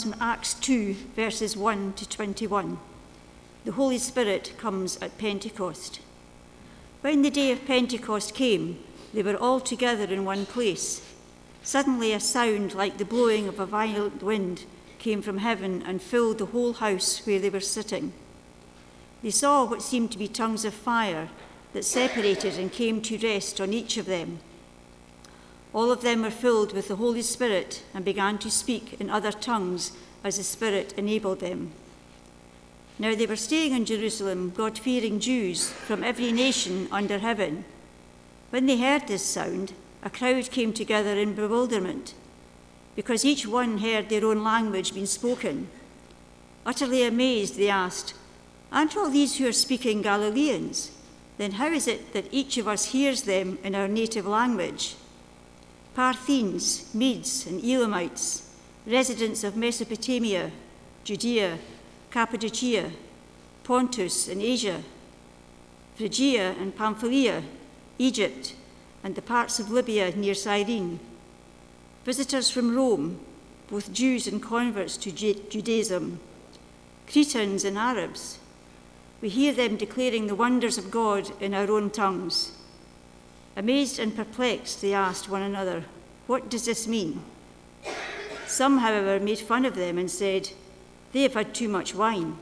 From Acts 2, verses 1 to 21. The Holy Spirit comes at Pentecost. When the day of Pentecost came, they were all together in one place. Suddenly a sound like the blowing of a violent wind came from heaven and filled the whole house where they were sitting. They saw what seemed to be tongues of fire that separated and came to rest on each of them. All of them were filled with the Holy Spirit and began to speak in other tongues as the Spirit enabled them. Now they were staying in Jerusalem, God-fearing Jews from every nation under heaven. When they heard this sound, a crowd came together in bewilderment, because each one heard their own language being spoken. Utterly amazed, they asked, "Aren't all these who are speaking Galileans? Then how is it that each of us hears them in our native language?" Parthians, Medes, and Elamites, residents of Mesopotamia, Judea, Cappadocia, Pontus and Asia, Phrygia and Pamphylia, Egypt, and the parts of Libya near Cyrene, visitors from Rome, both Jews and converts to Judaism, Cretans and Arabs. We hear them declaring the wonders of God in our own tongues. Amazed and perplexed, they asked one another, "What does this mean?" Some, however, made fun of them and said, "They have had too much wine."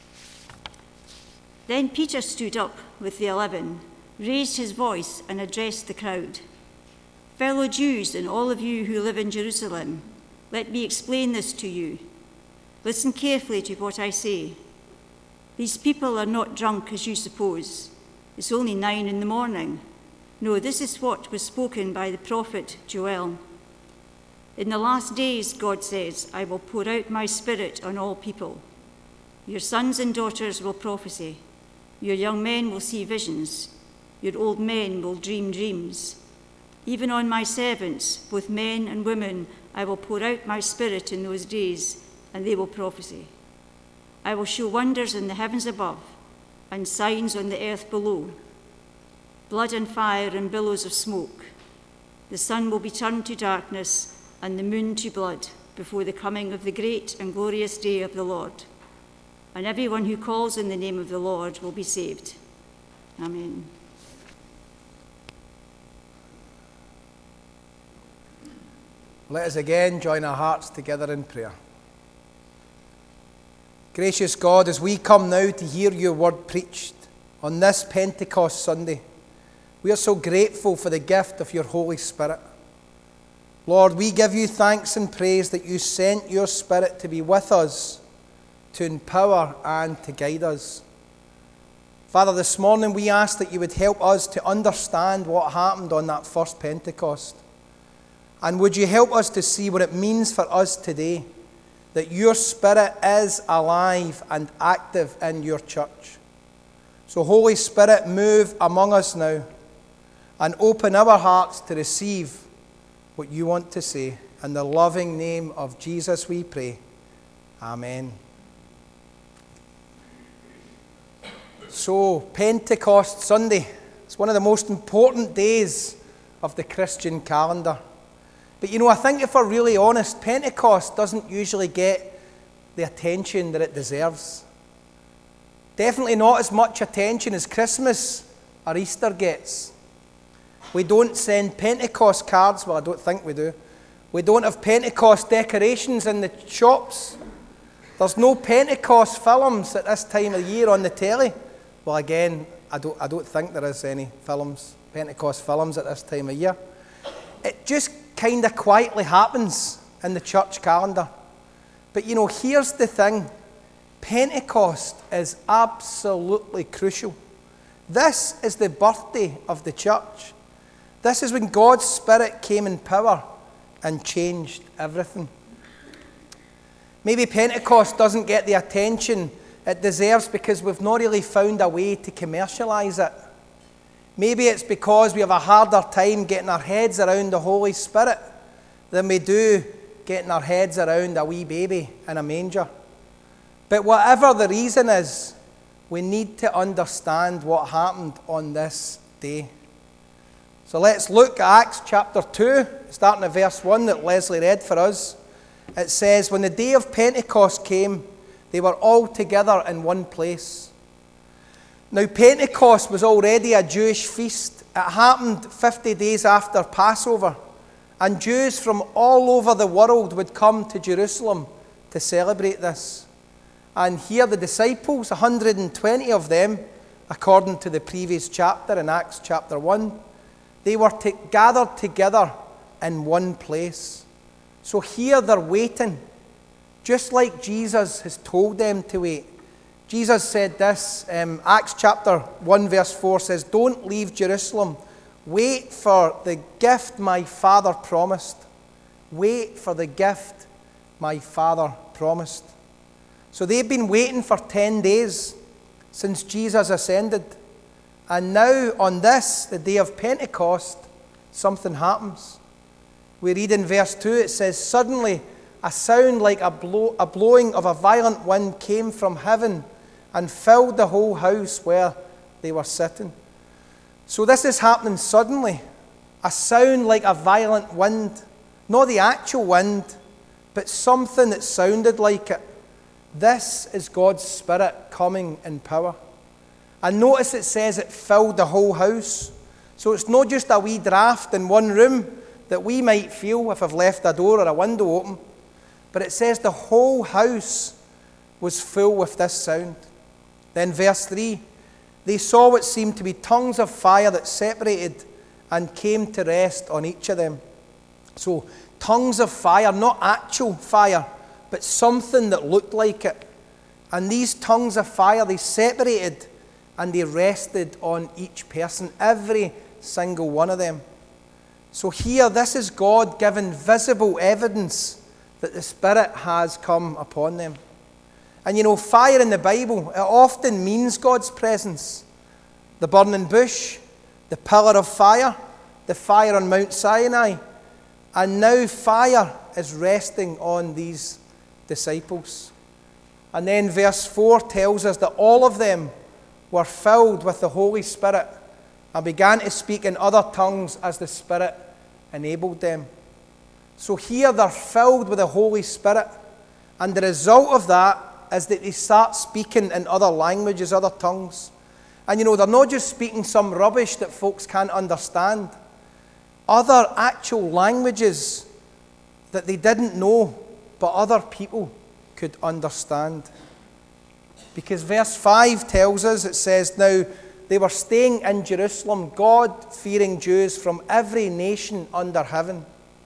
Then Peter stood up with the 11, raised his voice and addressed the crowd. "Fellow Jews and all of you who live in Jerusalem, let me explain this to you. Listen carefully to what I say. These people are not drunk as you suppose. It's only 9 a.m. No, this is what was spoken by the prophet Joel. In the last days, God says, I will pour out my Spirit on all people. Your sons and daughters will prophesy. Your young men will see visions. Your old men will dream dreams. Even on my servants, both men and women, I will pour out my Spirit in those days, and they will prophesy. I will show wonders in the heavens above and signs on the earth below, blood and fire and billows of smoke. The sun will be turned to darkness and the moon to blood before the coming of the great and glorious day of the Lord. And everyone who calls in the name of the Lord will be saved." Amen. Let us again join our hearts together in prayer. Gracious God, as we come now to hear your word preached on this Pentecost Sunday, we are so grateful for the gift of your Holy Spirit. Lord, we give you thanks and praise that you sent your Spirit to be with us, to empower and to guide us. Father, this morning we ask that you would help us to understand what happened on that first Pentecost. And would you help us to see what it means for us today, that your Spirit is alive and active in your church. So Holy Spirit, move among us now and open our hearts to receive what you want to say. In the loving name of Jesus we pray. Amen. So, Pentecost Sunday. It's one of the most important days of the Christian calendar. But I think if we're really honest, Pentecost doesn't usually get the attention that it deserves. Definitely not as much attention as Christmas or Easter gets. We don't send Pentecost cards. Well, I don't think we do. We don't have Pentecost decorations in the shops. There's no Pentecost films at this time of the year on the telly. Well, again, I don't think there is any Pentecost films at this time of year. It just kind of quietly happens in the church calendar. But here's the thing. Pentecost is absolutely crucial. This is the birthday of the church. This is when God's Spirit came in power and changed everything. Maybe Pentecost doesn't get the attention it deserves because we've not really found a way to commercialise it. Maybe it's because we have a harder time getting our heads around the Holy Spirit than we do getting our heads around a wee baby in a manger. But whatever the reason is, we need to understand what happened on this day. So let's look at Acts chapter 2, starting at verse 1 that Leslie read for us. it says, when the day of Pentecost came, they were all together in one place. Now, Pentecost was already a Jewish feast. It happened 50 days after Passover, and Jews from all over the world would come to Jerusalem to celebrate this. And here the disciples, 120 of them, according to the previous chapter in Acts chapter 1, they were gathered together in one place. So here they're waiting, just like Jesus has told them to wait. Jesus said this, Acts chapter 1 verse 4 says, "Don't leave Jerusalem. Wait for the gift my Father promised." Wait for the gift my Father promised. So they've been waiting for 10 days since Jesus ascended. And now on this, the day of Pentecost, something happens. We read in verse 2, it says, "Suddenly a sound like a blowing of a violent wind came from heaven and filled the whole house where they were sitting." So this is happening suddenly. A sound like a violent wind. Not the actual wind, but something that sounded like it. This is God's Spirit coming in power. And notice it says it filled the whole house. So it's not just a wee draft in one room that we might feel if I've left a door or a window open. But it says the whole house was full with this sound. Then verse 3, they saw what seemed to be tongues of fire that separated and came to rest on each of them. So tongues of fire, not actual fire, but something that looked like it. And these tongues of fire, they separated and they rested on each person, every single one of them. So here, this is God giving visible evidence that the Spirit has come upon them. And you know, fire in the Bible, it often means God's presence. The burning bush, the pillar of fire, the fire on Mount Sinai. And now fire is resting on these disciples. And then verse 4 tells us that all of them were filled with the Holy Spirit and began to speak in other tongues as the Spirit enabled them. So here they're filled with the Holy Spirit, and the result of that is that they start speaking in other languages, other tongues. And you know, they're not just speaking some rubbish that folks can't understand. Other actual languages that they didn't know, but other people could understand. Because verse 5 tells us, it says, "Now they were staying in Jerusalem, God-fearing Jews from every nation under heaven."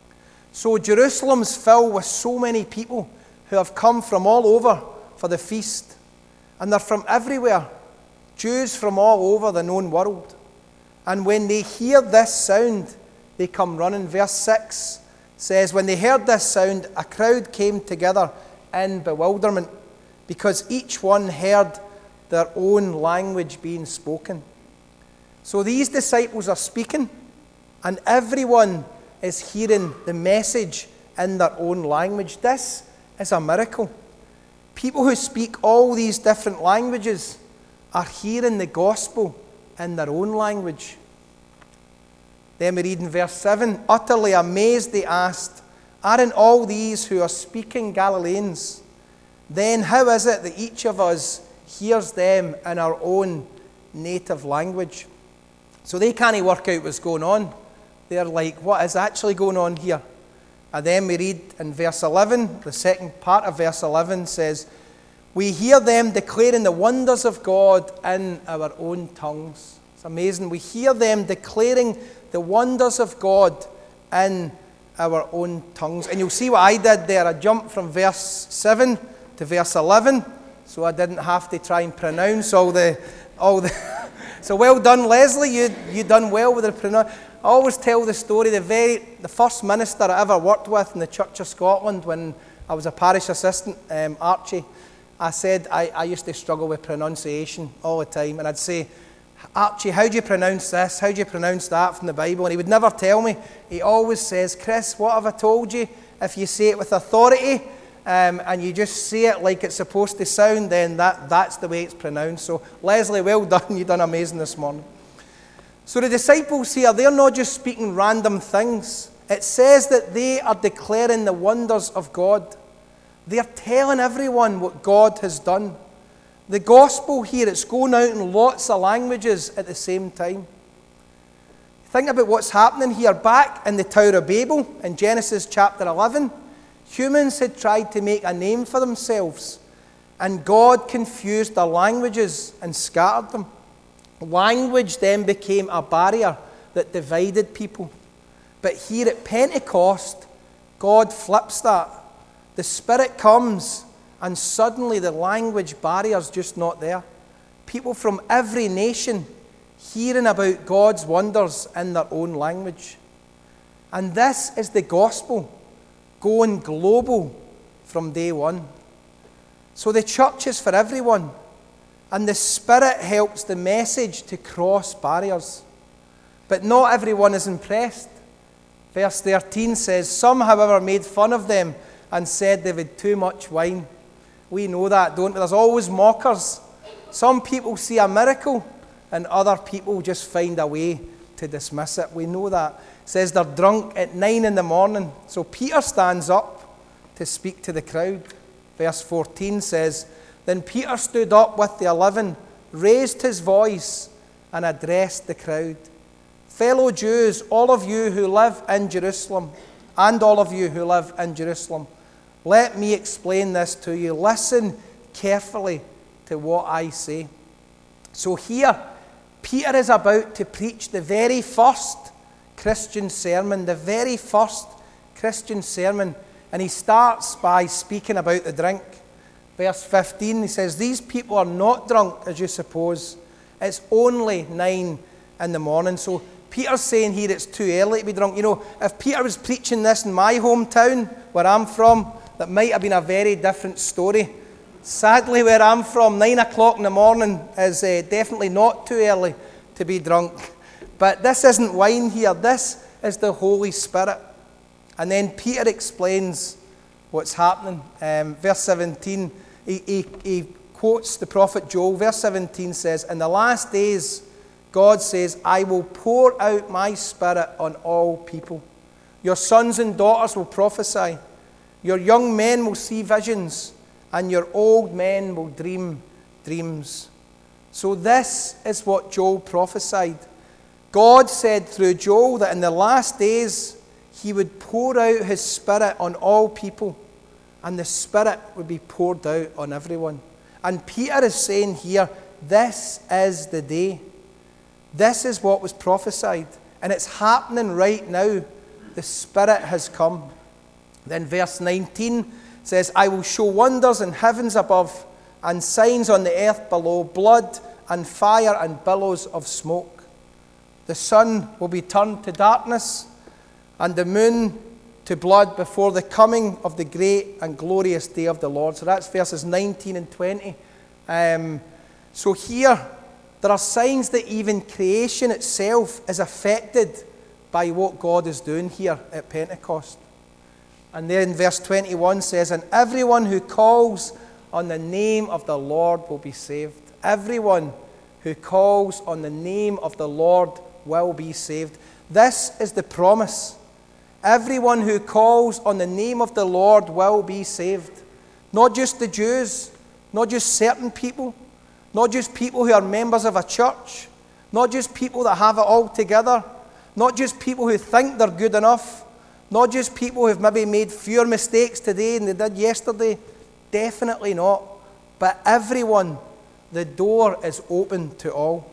So Jerusalem's filled with so many people who have come from all over for the feast. And they're from everywhere. Jews from all over the known world. And when they hear this sound, they come running. Verse 6 says, "When they heard this sound, a crowd came together in bewilderment, because each one heard their own language being spoken." So these disciples are speaking, and everyone is hearing the message in their own language. This is a miracle. People who speak all these different languages are hearing the gospel in their own language. Then we read in verse 7, "Utterly amazed they asked, 'Aren't all these who are speaking Galileans? Then how is it that each of us hears them in our own native language?'" So they can't work out what's going on. They're like, what is actually going on here? And then we read in verse 11, the second part of verse 11 says, "We hear them declaring the wonders of God in our own tongues." It's amazing. We hear them declaring the wonders of God in our own tongues. And you'll see what I did there. I jumped from verse 7 to verse 11, so I didn't have to try and pronounce all the So well done, Leslie. You done well with the pronunciation. I always tell the story, the first minister I ever worked with in the Church of Scotland when I was a parish assistant, Archie, I said I used to struggle with pronunciation all the time. And I'd say, "Archie, how do you pronounce this? How do you pronounce that from the Bible?" And he would never tell me. He always says, "Chris, what have I told you? If you say it with authority and you just say it like it's supposed to sound, then that's the way it's pronounced." So Leslie, well done. You've done amazing this morning. So the disciples here, they're not just speaking random things. It says that they are declaring the wonders of God. They are telling everyone what God has done. The gospel here, it's going out in lots of languages at the same time. Think about what's happening here. Back in the Tower of Babel, in Genesis chapter 11, humans had tried to make a name for themselves, and God confused their languages and scattered them. Language then became a barrier that divided people. But here at Pentecost, God flips that. The Spirit comes, and suddenly the language barrier's just not there. People from every nation hearing about God's wonders in their own language. And this is the gospel, going global from day one. So the church is for everyone, and the Spirit helps the message to cross barriers. But not everyone is impressed. Verse 13 says, some, however, made fun of them and said they've had too much wine. We know that, don't we? There's always mockers. Some people see a miracle, and other people just find a way to dismiss it. We know that. It says they're drunk at 9 a.m. So Peter stands up to speak to the crowd. Verse 14 says, then Peter stood up with the 11, raised his voice, and addressed the crowd. Fellow Jews, all of you who live in Jerusalem, and all of you who live in Jerusalem, let me explain this to you. Listen carefully to what I say. So here, Peter is about to preach the very first Christian sermon, and he starts by speaking about the drink. Verse 15, he says, these people are not drunk, as you suppose. It's only 9 a.m. So Peter's saying here it's too early to be drunk. You know, if Peter was preaching this in my hometown, where I'm from, that might have been a very different story. Sadly, where I'm from, 9 o'clock in the morning is definitely not too early to be drunk. But this isn't wine here. This is the Holy Spirit. And then Peter explains what's happening. Verse 17, he quotes the prophet Joel. Verse 17 says, in the last days, God says, I will pour out my Spirit on all people. Your sons and daughters will prophesy. Your young men will see visions, and your old men will dream dreams. So this is what Joel prophesied. God said through Joel that in the last days he would pour out his Spirit on all people, and the Spirit would be poured out on everyone. And Peter is saying here, this is the day. This is what was prophesied, and it's happening right now. The Spirit has come. Then verse 19 says, I will show wonders in heavens above and signs on the earth below, blood and fire and billows of smoke. The sun will be turned to darkness and the moon to blood before the coming of the great and glorious day of the Lord. So that's verses 19 and 20. So here, there are signs that even creation itself is affected by what God is doing here at Pentecost. And then verse 21 says, and everyone who calls on the name of the Lord will be saved. Everyone who calls on the name of the Lord will be saved. This is the promise. Everyone who calls on the name of the Lord will be saved. Not just the Jews, not just certain people, not just people who are members of a church, not just people that have it all together, not just people who think they're good enough, not just people who've maybe made fewer mistakes today than they did yesterday. Definitely not. But everyone, the door is open to all.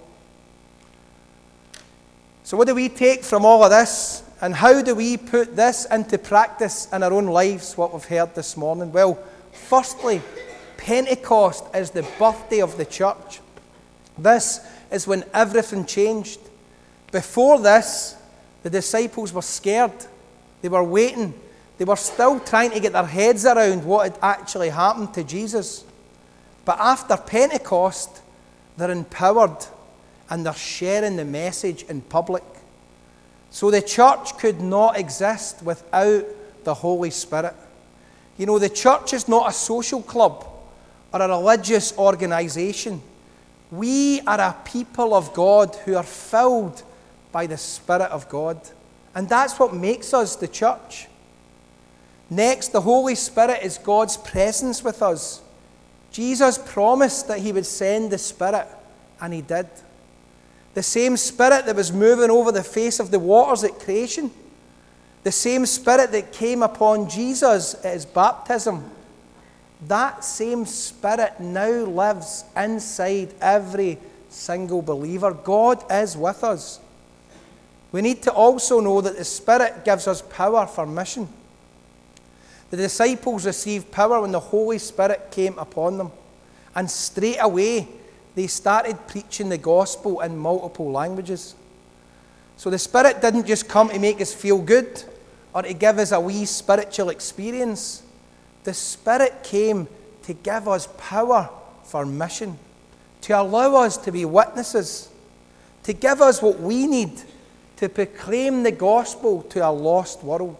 So what do we take from all of this? And how do we put this into practice in our own lives, what we've heard this morning? Well, firstly, Pentecost is the birthday of the church. This is when everything changed. Before this, the disciples were scared. They were waiting. They were still trying to get their heads around what had actually happened to Jesus. But after Pentecost, they're empowered and they're sharing the message in public. So the church could not exist without the Holy Spirit. You know, the church is not a social club or a religious organization. We are a people of God who are filled by the Spirit of God. And that's what makes us the church. Next, the Holy Spirit is God's presence with us. Jesus promised that he would send the Spirit, and he did. The same Spirit that was moving over the face of the waters at creation, the same Spirit that came upon Jesus at his baptism, that same Spirit now lives inside every single believer. God is with us. We need to also know that the Spirit gives us power for mission. The disciples received power when the Holy Spirit came upon them. And straight away, they started preaching the gospel in multiple languages. So the Spirit didn't just come to make us feel good or to give us a wee spiritual experience. The Spirit came to give us power for mission, to allow us to be witnesses, to give us what we need to proclaim the gospel to a lost world.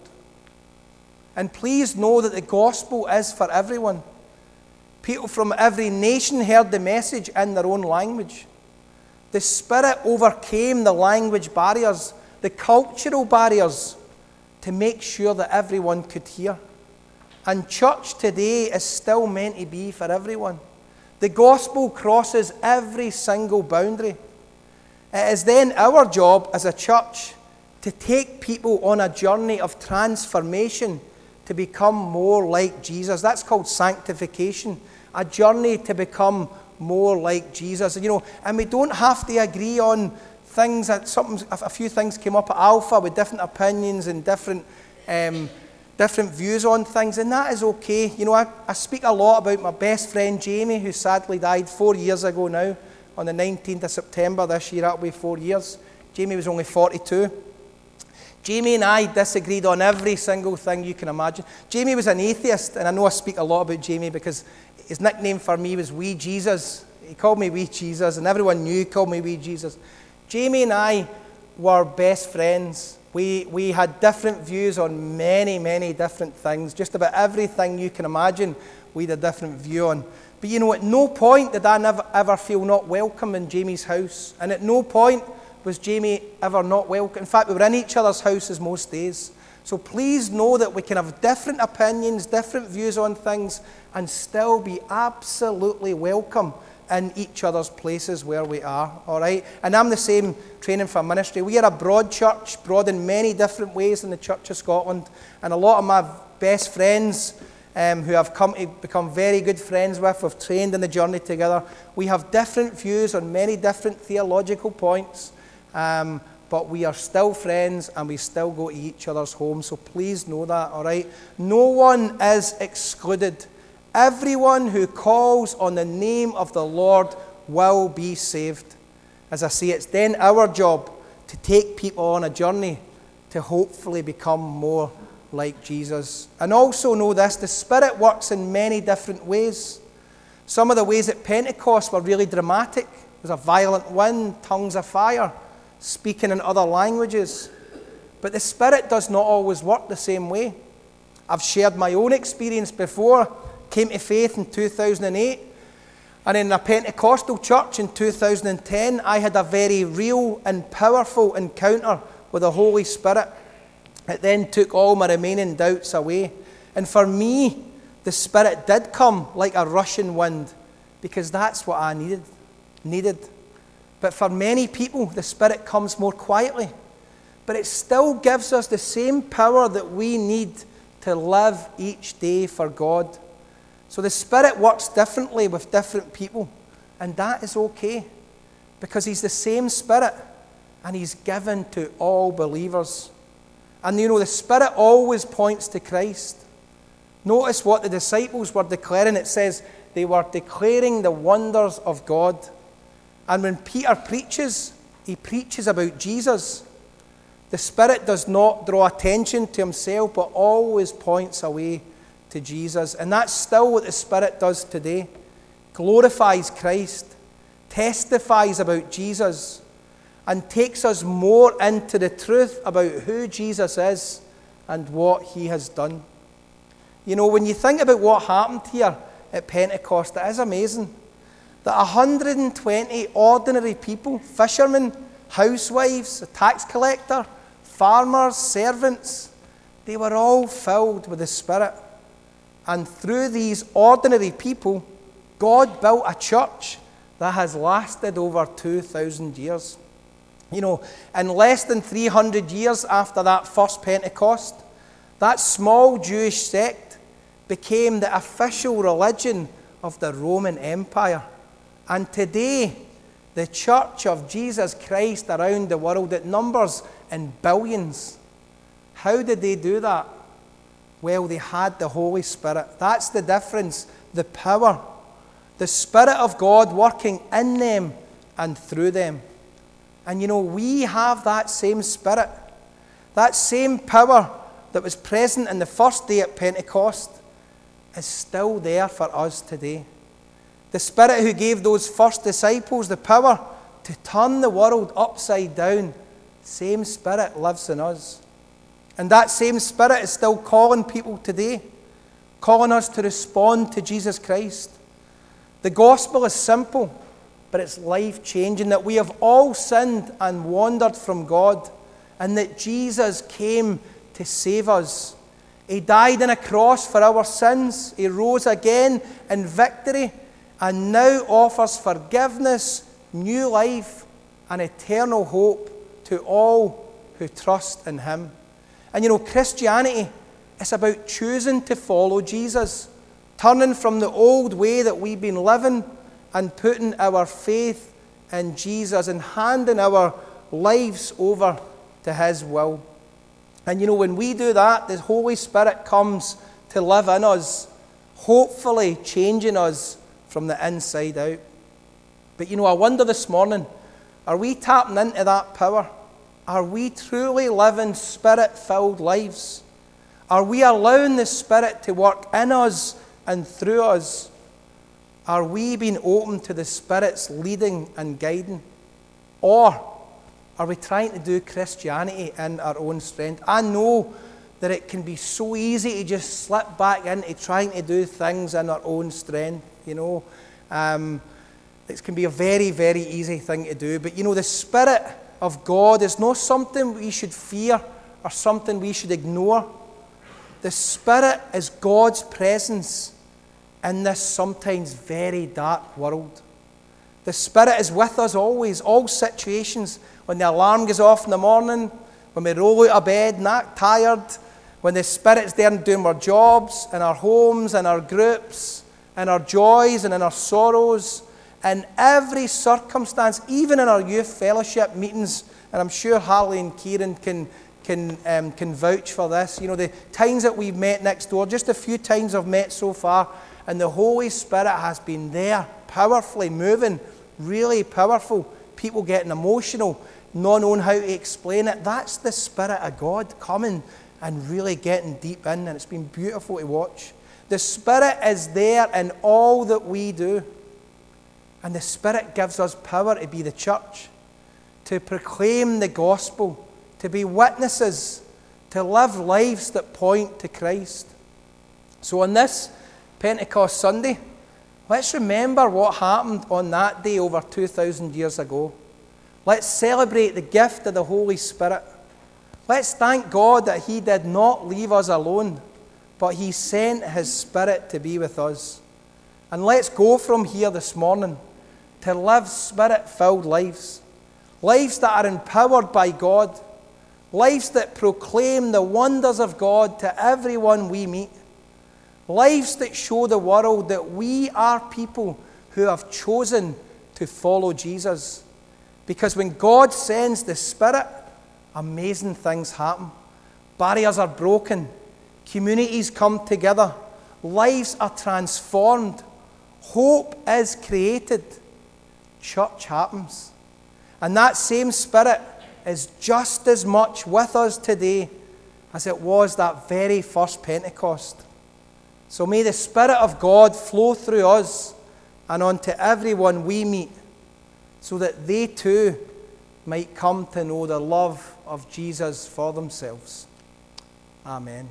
And please know that the gospel is for everyone. People from every nation heard the message in their own language. The Spirit overcame the language barriers, the cultural barriers, to make sure that everyone could hear. And church today is still meant to be for everyone. The gospel crosses every single boundary. It is then our job as a church to take people on a journey of transformation to become more like Jesus. That's called sanctification. A journey to become more like Jesus. And we don't have to agree on things. A few things came up at Alpha with different opinions and different views on things, and that is okay. I speak a lot about my best friend Jamie, who sadly died 4 years ago now. On the 19th of September this year, that'll be 4 years. Jamie was only 42. Jamie and I disagreed on every single thing you can imagine. Jamie was an atheist, and I know I speak a lot about Jamie because his nickname for me was Wee Jesus. He called me Wee Jesus, and everyone knew he called me Wee Jesus. Jamie and I were best friends. We had different views on many, many different things. Just about everything you can imagine, we had a different view on. But at no point did I ever feel not welcome in Jamie's house. And at no point was Jamie ever not welcome. In fact, we were in each other's houses most days. So please know that we can have different opinions, different views on things, and still be absolutely welcome in each other's places where we are, all right? And I'm the same training for ministry. We are a broad church, broad in many different ways in the Church of Scotland. And a lot of my best friends who I've come to become very good friends with, we've trained in the journey together. We have different views on many different theological points, but we are still friends and we still go to each other's homes. So please know that, all right? No one is excluded. Everyone who calls on the name of the Lord will be saved. As I say, it's then our job to take people on a journey to hopefully become more like Jesus. And also know this, the Spirit works in many different ways. Some of the ways at Pentecost were really dramatic. There was a violent wind, tongues of fire, speaking in other languages. But the Spirit does not always work the same way. I've shared my own experience before. Came to faith in 2008. And in a Pentecostal church in 2010, I had a very real and powerful encounter with the Holy Spirit. It then took all my remaining doubts away. And for me, the Spirit did come like a rushing wind, because that's what I needed. But for many people, the Spirit comes more quietly. But it still gives us the same power that we need to live each day for God. So the Spirit works differently with different people, and that is okay, because He's the same Spirit, and He's given to all believers. And the Spirit always points to Christ. Notice what the disciples were declaring. It says they were declaring the wonders of God. And when Peter preaches, he preaches about Jesus. The Spirit does not draw attention to himself, but always points away to Jesus. And that's still what the Spirit does today. Glorifies Christ, testifies about Jesus, and takes us more into the truth about who Jesus is and what He has done. When you think about what happened here at Pentecost, it is amazing that 120 ordinary people, fishermen, housewives, a tax collector, farmers, servants, they were all filled with the Spirit. And through these ordinary people, God built a church that has lasted over 2,000 years. You know, in less than 300 years after that first Pentecost, that small Jewish sect became the official religion of the Roman Empire. And today, the Church of Jesus Christ around the world, it numbers in billions. How did they do that? Well, they had the Holy Spirit. That's the difference, the power. The Spirit of God working in them and through them. And you know, we have that same Spirit. That same power that was present in the first day at Pentecost is still there for us today. The Spirit who gave those first disciples the power to turn the world upside down, same Spirit lives in us. And that same Spirit is still calling people today, calling us to respond to Jesus Christ. The gospel is simple, but it's life-changing, that we have all sinned and wandered from God, and that Jesus came to save us. He died on a cross for our sins. He rose again in victory, and now offers forgiveness, new life, and eternal hope to all who trust in Him. And you know, Christianity is about choosing to follow Jesus, turning from the old way that we've been living and putting our faith in Jesus and handing our lives over to His will. And you know, when we do that, the Holy Spirit comes to live in us, hopefully changing us from the inside out. But you know, I wonder this morning, are we tapping into that power? Are we truly living Spirit-filled lives? Are we allowing the Spirit to work in us and through us? Are we being open to the Spirit's leading and guiding? Or are we trying to do Christianity in our own strength? I know that it can be so easy to just slip back into trying to do things in our own strength, you know. It can be a very, very easy thing to do. But you know, the Spirit of God is not something we should fear or something we should ignore. The Spirit is God's presence in this sometimes very dark world. The Spirit is with us always, all situations. When the alarm goes off in the morning, when we roll out of bed, not tired, when the Spirit's there and doing our jobs, in our homes, in our groups, in our joys and in our sorrows, in every circumstance, even in our youth fellowship meetings, and I'm sure Harley and Kieran can vouch for this. You know, the times that we've met next door, just a few times I've met so far, and the Holy Spirit has been there, powerfully moving, really powerful. People getting emotional, not knowing how to explain it. That's the Spirit of God coming and really getting deep in, and it's been beautiful to watch. The Spirit is there in all that we do. And the Spirit gives us power to be the church, to proclaim the gospel, to be witnesses, to live lives that point to Christ. So on this Pentecost Sunday, let's remember what happened on that day over 2,000 years ago. Let's celebrate the gift of the Holy Spirit. Let's thank God that He did not leave us alone, but He sent His Spirit to be with us. And let's go from here this morning to live Spirit-filled lives. Lives that are empowered by God. Lives that proclaim the wonders of God to everyone we meet. Lives that show the world that we are people who have chosen to follow Jesus. Because when God sends the Spirit, amazing things happen. Barriers are broken. Communities come together. Lives are transformed. Hope is created. Church happens. And that same Spirit is just as much with us today as it was that very first Pentecost. So may the Spirit of God flow through us and onto everyone we meet, so that they too might come to know the love of Jesus for themselves. Amen.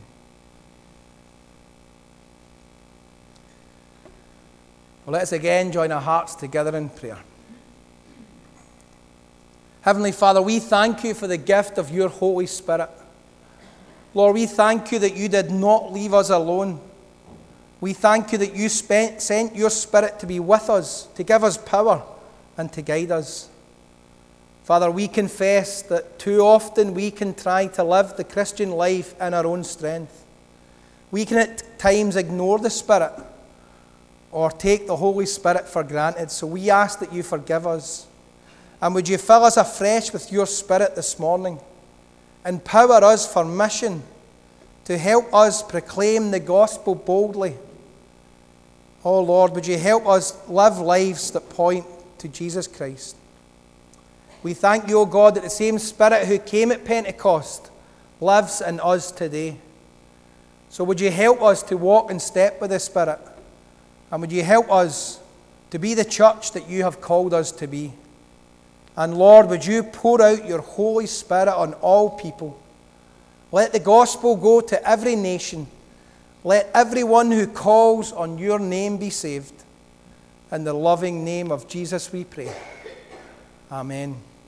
Well, let's again join our hearts together in prayer. Heavenly Father, we thank you for the gift of your Holy Spirit. Lord, we thank you that you did not leave us alone. We thank you that you sent your Spirit to be with us, to give us power and to guide us. Father, we confess that too often we can try to live the Christian life in our own strength. We can at times ignore the Spirit or take the Holy Spirit for granted. So we ask that you forgive us. And would you fill us afresh with your Spirit this morning? Empower us for mission to help us proclaim the gospel boldly. Oh Lord, would you help us live lives that point to Jesus Christ? We thank you, O God, that the same Spirit who came at Pentecost lives in us today. So would you help us to walk in step with the Spirit? And would you help us to be the church that you have called us to be? And Lord, would you pour out your Holy Spirit on all people? Let the gospel go to every nation. Let everyone who calls on your name be saved. In the loving name of Jesus we pray. Amen.